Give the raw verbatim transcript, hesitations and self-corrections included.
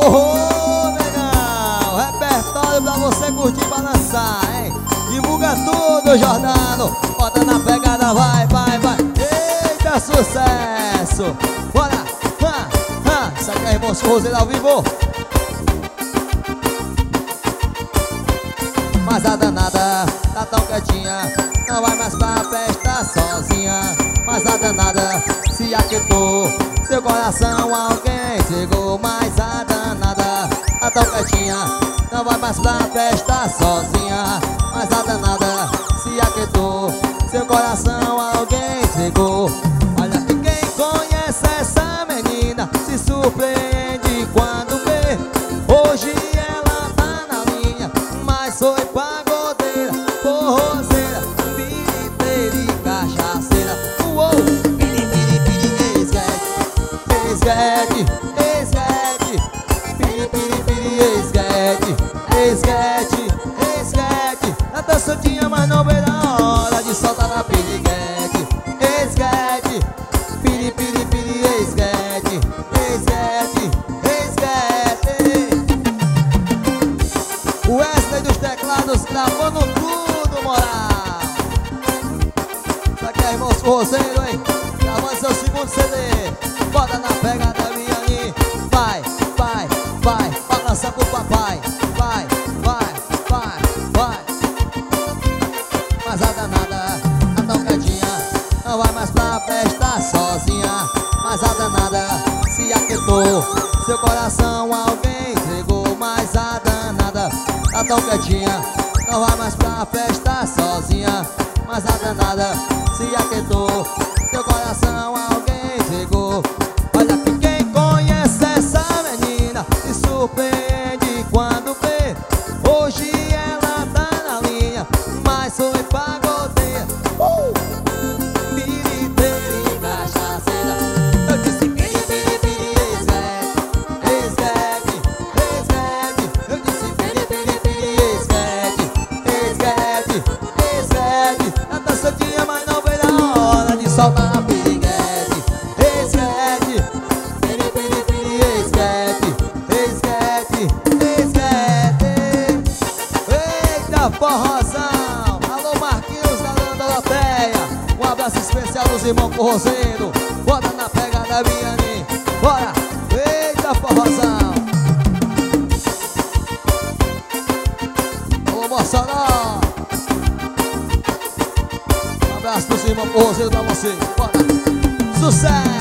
Ô, negão, repertório pra você curtir e balançar, hein? Divulga tudo, Jordano. Bota na pegada, vai, vai, vai. Eita, sucesso. Bora, ha, ha. Isso aqui é Irmãos Forrozeiro ao vivo. Mas a danada tá tão quietinha, não vai mais pra festa sozinha. Mas a danada se aquietou, seu coração alguém chegou. Mas a danada tá tão quietinha, não vai mais pra festa sozinha. Mas a danada se aquietou, seu coração alguém chegou. Olha que quem conhece essa menina se surpreende quando vê. Hoje ela tá na linha, mas foi pagodeira, forrozeira, piriteira e cachaceira. Uou! Piri, piri, piri, esguete, esguete, esguete. Piri, piri, piri, esguete, esguete, esguete. Na dançadinha, mas não vê na hora de soltar na piriguete. Esguete, piri, piri, piri, esguete, esguete, esguete. O Wesley dos teclados gravando tudo, moral. Isso aqui é Irmãos Forrozeiro, hein? Gravando seu segundo C D. Bota na pegada, Vianney. Vai, vai, vai. Balança pro papai. Vai, vai, vai, vai. Mas a danada tá tão quietinha, não vai mais pra festa sozinha. Mas a danada se aquietou, seu coração alguém entregou. Mas a danada tá tão quietinha, não vai mais pra festa sozinha. Mas a danada se aquietou, seu coração alguém entregou. Olha que quem conhece essa menina se surpreende quando vê. Hoje ela tá na linha, mas foi pagodeira, uh! Piriteira e cachaceira. Eu disse piri, piri, piri, esguete, esguete, esguete. Eu disse piri, piri, piri, esguete, esguete, esguete. Na dançadinha, mas não veio a hora de soltar a piriguete. Esguete, piri, piri, piri, esguete, esguete, esguete. Eita, forrozão. Alô, Marquinhos da Landa Loteia. Um abraço especial dos irmãos Forrozeiro. Bota na pegada, Vianney. Bora. Eita, forrozão. Alô, Mossoró. Um abraço dos irmãos Forrozeiro pra você. Bora. Sucesso.